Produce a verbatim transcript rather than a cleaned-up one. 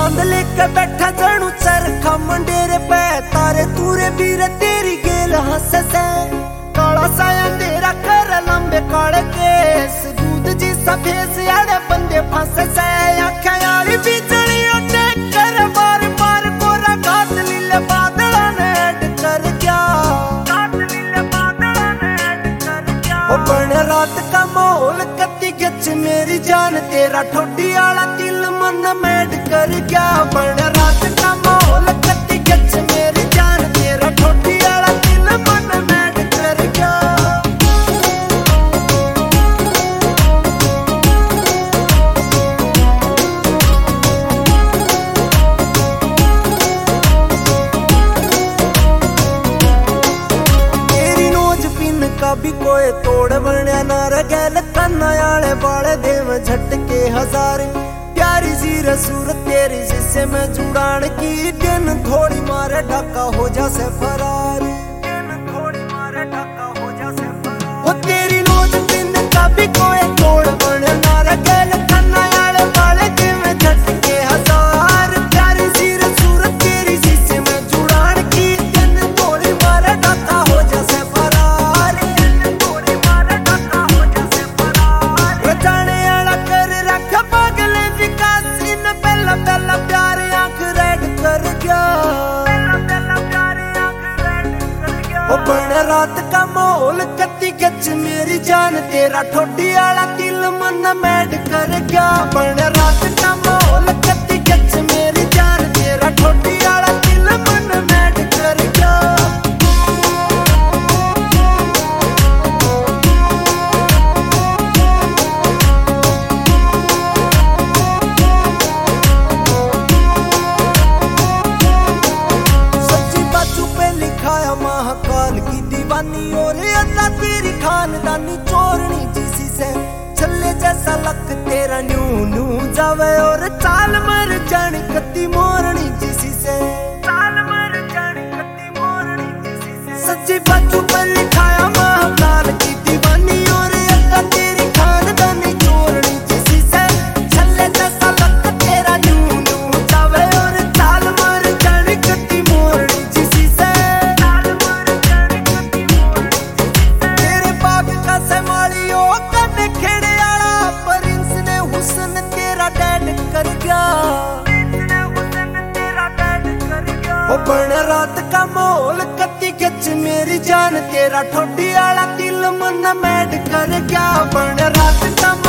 चांद लेके बैठा जानू चरखा मंडेरे पे तारे तूरे बीरे तेरी गेल हंसे से काला साया तेरा कर लंबे काले केस दूध जी सफेद यारे बंदे फंसे से आँखें यारी बिजली उठे कर बार बार गोरा घात लीले बादल ने ऐड कर गया बन रात का माहौल कत्ती गच मेरी जान तेरा ठोडी आला दिल मन मैड कर गया बन रात का माहौल कत्ती गच मेरी जान तेरा ठोडी आला दिल मन मैड कर गया भी कोई तोड़ बनया ना रगैल कन्ना आले बाले देव झटके हजार प्यारी सी सूरत तेरी जिससे मैं जुड़ान की दिन थोड़ी मारे ढाका हो जा से फरार दिन थोड़ी मारे ढाका हो जा से फरार वो तेरी नोज दिन का भी कोई तोड़ बनया ना रगैल कन्ना आले बाले देव झटके हजार प्यारी सी सूरत तेरी जिससे मैं जुड़ान की दिन थोड़ी मारे ढाका हो जा से बन रात का माहौल कत्ती गच मेरी जान तेरा ठोडी आला दिल मन मैड कर गया बन रात का माहौल कत्ती गच मेरी जान तेरा ठोडी आला दिल मन मैड कर गया महाकाल की दीवानी और अल्लाह तेरी खानदानी चोरनी जिसी से छल्ले जैसा लक तेरा न्यू न्यू जावे और चाल मर जानी कत्ती मोरनी जिसी से चाल मर जानी कत्ती मोरनी जिसी से सच्ची बातों पर लिखाया महाकाल की दीवानी और अल्लाह तेरी खानदानी चोरनी जिसी से छल्ले जैसा लक तेरा न्यू न्यू जावे और चाल मर जानी कत्ती मोरनी जिसी से कर गया बन रात का माहौल कत्ती गच मेरी जान तेरा ठोडी आला दिल मन मैड कर गया बन रात का